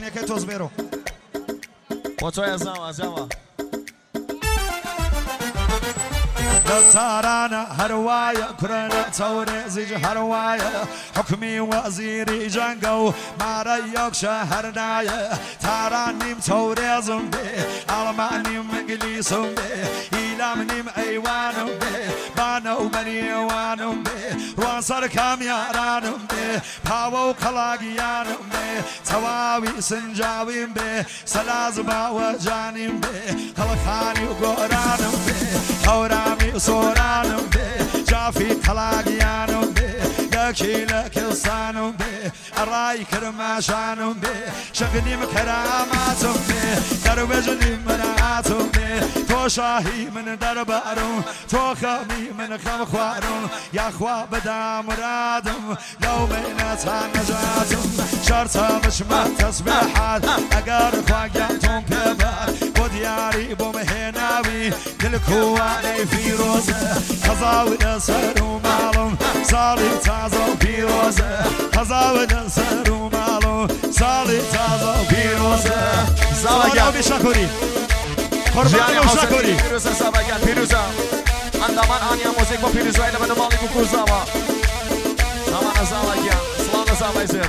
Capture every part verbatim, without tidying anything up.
که توز برو بچه‌ها از جمع از جمع تارانا هروايا كرنا توري زيج هروايا حكمي وزيري جنگو ماريوك شهرنايا تارانيم توري زنبي علمانيم انجليسم بي إيلامنيم ايوانم بي بانو بني وانم بي روانصر كاميارانم بي باو قلاقيانم بي تواوي سنجاويم بي سلازما وجانم بي خلقاني وقرانم بي خورامي سورانم بي جافي قلاقيانم بي يكي لك لسانم بي الراي كرماشانم بي شغني مكراماتم بي دروجني مناتم بي تو شاهي من دربارم تو خامي من خم خوارم يا خوا بدا مرادم لو بيناتها نجاتم شرطة مش ما تسبحات اقار خواقياتهم كبار ودياري بومهناوي كل كواني في روزة خزاوي نسر ومالهم صالي تازو في روزة خزاوي نسر ومالهم صالي تازو في روزة زاوية بشكري قربان وشكري پیروزه زاویه پیروزه اندامان آنیا موزیک با پیروزه اینا من مالی بکوزا ما زمان زاویه سلام زاویه زیر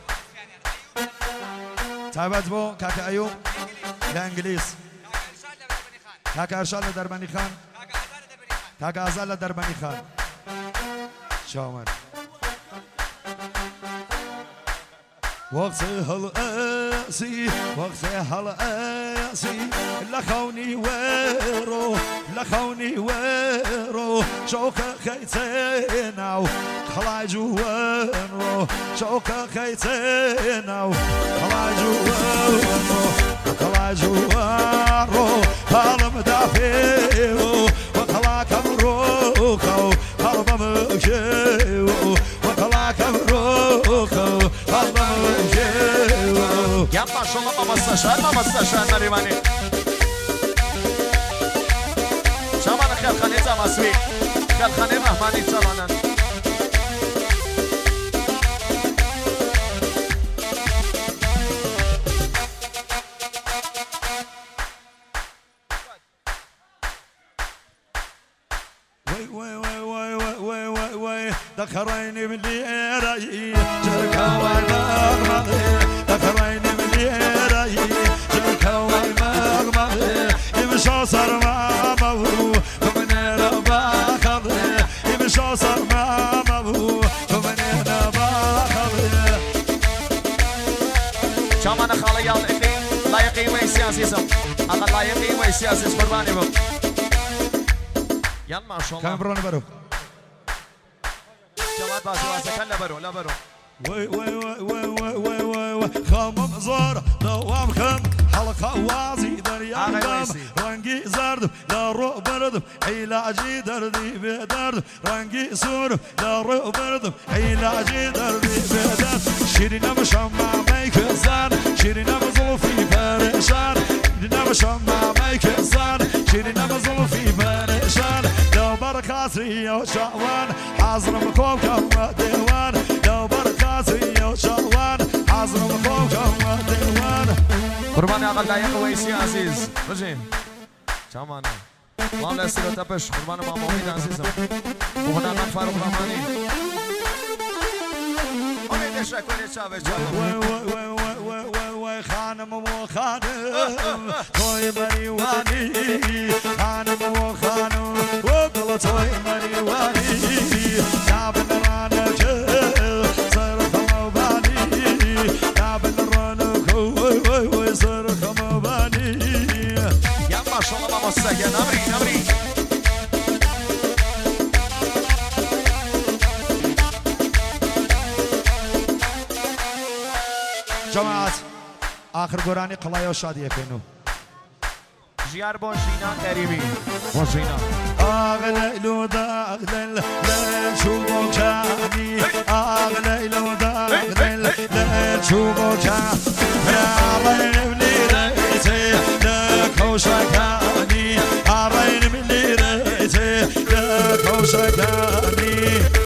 تابعت بو كاكا أيوب لإنجليز كاكا أرشاد لدرباني خان كاكا أزال لدرباني خان شاومن وقت هالقاسي وقت هالقاسي لخوني ويرو لخوني ويرو شوكة خيتينا خلاي جوانرو شوكة خيتينا خلاي جوانرو خلاي جوانرو هالمدافيرو وخلا كمروكو هالممكيو وخلا كمروكو هالممكيو يما شما ما مستشار ما مستشار نريماني شما خیال خانی تماسوی خیال خانی رحمانی چلانن ذكريني بالليري جركا والمغمضي ذكريني بالليري جركا والمغمضي يمشى صار ما مبو فمن رباخضي يمشى صار ما مبو فمن رباخضي شامان خاله يال اقيم لا يقيم ويسي عزيزم اقل لا يقيم ويسي عزيز قرباني بو يلا ما شاء الله كم بروني برو جماعة باسي واسي كلا برو لا برو وي وي وي وي وي وي وي خمم زور دوام خم حلقة وازي دريا دم رنگي زرد لا رو بردم علاجي دردي بدرد رنگي سور لا رو بردم علاجي دردي بدرد شيرين مشمع ميك زان شيرين مظلوفي پرشان شيرين مشمع ميك زان شيرين مظلوفي پرشان لو بركات ريو شعوان حاضر مكوم كم ديوان لو بركات ريو شعوان حاضر مكوم كم ديوان قربان اقل لایق ویسی عزیز بجین چامانه ماملا سیرو تپش قربان ما امید عزیزم بخدا من فاروق رحمانی امید شکلی چاوه جاوه وای وای وای وای وای وای وای خانم و خانم توی مریوانی خانم و خانم و دل توی مریوانی نابن رانه سر خموبانی نابن رانه وای وای وای سر خموبانی یا ماشاءالله ما مستقیم نمری نمری جماعت آخر گرانی قلای و شادیه کنو جیار بون جینا کریمی بون جینا آغ لیلو داغ لیل لیل شو بکانی آغ لیلو داغ لیل لیل شو